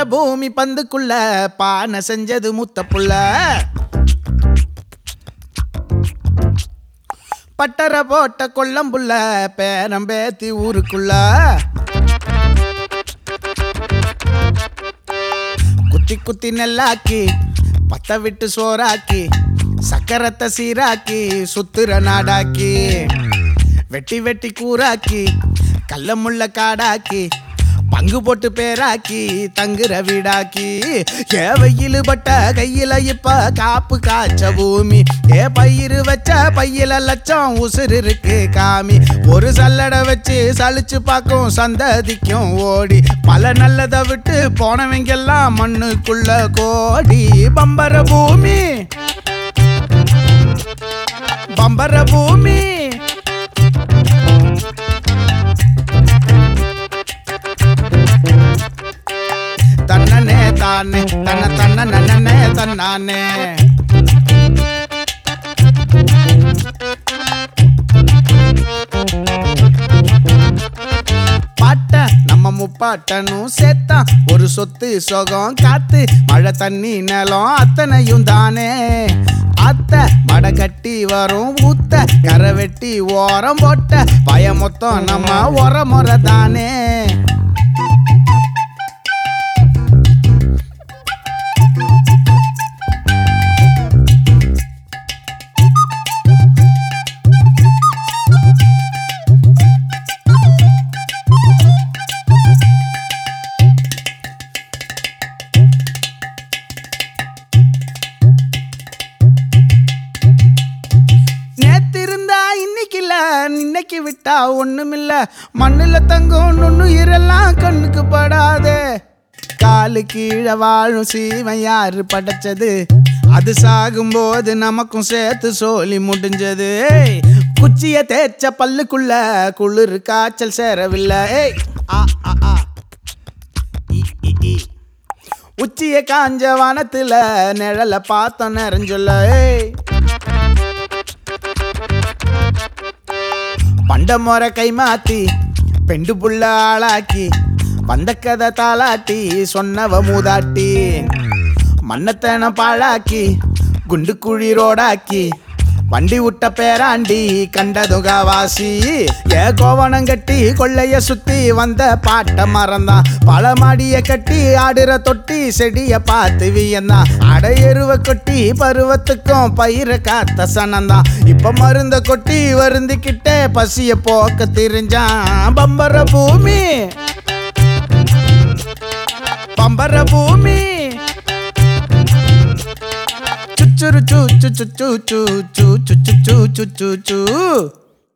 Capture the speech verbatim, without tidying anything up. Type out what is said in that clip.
பூமி பந்துக்குள்ள பானை செஞ்சது முத்த புள்ள. பட்டர போட்ட கொள்ளம்புள்ள பேரம் பேத்தி ஊருக்குள்ள. குத்தி குத்தி நெல்லாக்கி பத்த விட்டு சோறாக்கி சக்கரத்தை சீராக்கி சுத்துற நாடாக்கி வெட்டி வெட்டி கூறாக்கி கல்ல முள்ள காடாக்கி பங்கு போட்டு பேராக்கி தங்குற வீடாக்கி. ஏ வெயிலு பட்ட கையில இப்ப காப்பு காய்ச்ச பூமி. ஏ பயிறு வச்ச பையில லட்சம் உசுறு இருக்கு காமி. ஒரு சல்லடை வச்சு சலிச்சு பார்க்கும் சந்ததிக்கும் ஓடி பல நல்லதை விட்டு போனவங்கெல்லாம் மண்ணுக்குள்ள கோடி. பம்பர பூமி பம்பர பூமி தன்னனே தானே தன்ன தன்ன நன்னனே தன்னானே. பாட்ட நம்ம முப்பாட்டனும் சேர்த்தான் ஒரு சொத்து சொகம் காத்து மழை தண்ணி நிலம் அத்தனையும் தானே. அத்த மட கட்டி வரும் ஊத்த கரை வெட்டி ஓரம் போட்ட பய மொத்தம் நம்ம ஒர முறை தானே. இன்னைக்கு விட்டா ஒண்ணுமில்ல மண்ணுல தங்கும் நுண்ணுயிரெல்லாம் கண்ணுக்கு படாதே. காலு கீழே வாழும் சீவன் யாரு படைச்சது அது சாகும்போது நமக்கும் சேர்த்து சோலி முடிஞ்சது. குச்சிய தேய்ச்ச பல்லுக்குள்ள குளிர் காய்ச்சல் சேரவில்லை. உச்சிய காஞ்ச வானத்துல நிழல பார்த்தோம் நிறைஞ்சுள்ள. பண்ட முறை கை மாத்தி பெண்டு புள்ள ஆளாக்கி வந்த கதை தாளாட்டி சொன்னவ மூதாட்டி மண்ணத்தன பாழாக்கி குண்டு குழி ரோடாக்கி வண்டி விட்ட பேராண்டி கண்டதுகாவாசி. ஏ கோவணம் கட்டி கொள்ளைய சுத்தி வந்த பாட்ட மறந்தான் பல மாடிய கட்டி ஆடுற தொட்டி செடிய பார்த்து வியந்தான். அடையருவ கொட்டி பருவத்துக்கும் பயிர காத்த சனந்தான் இப்ப மருந்த கொட்டி வருந்திக்கிட்டே பசிய போக்க தெரிஞ்சான். பம்பர பூமி பம்பர பூமி Choo choo choo choo choo choo choo choo choo choo choo choo.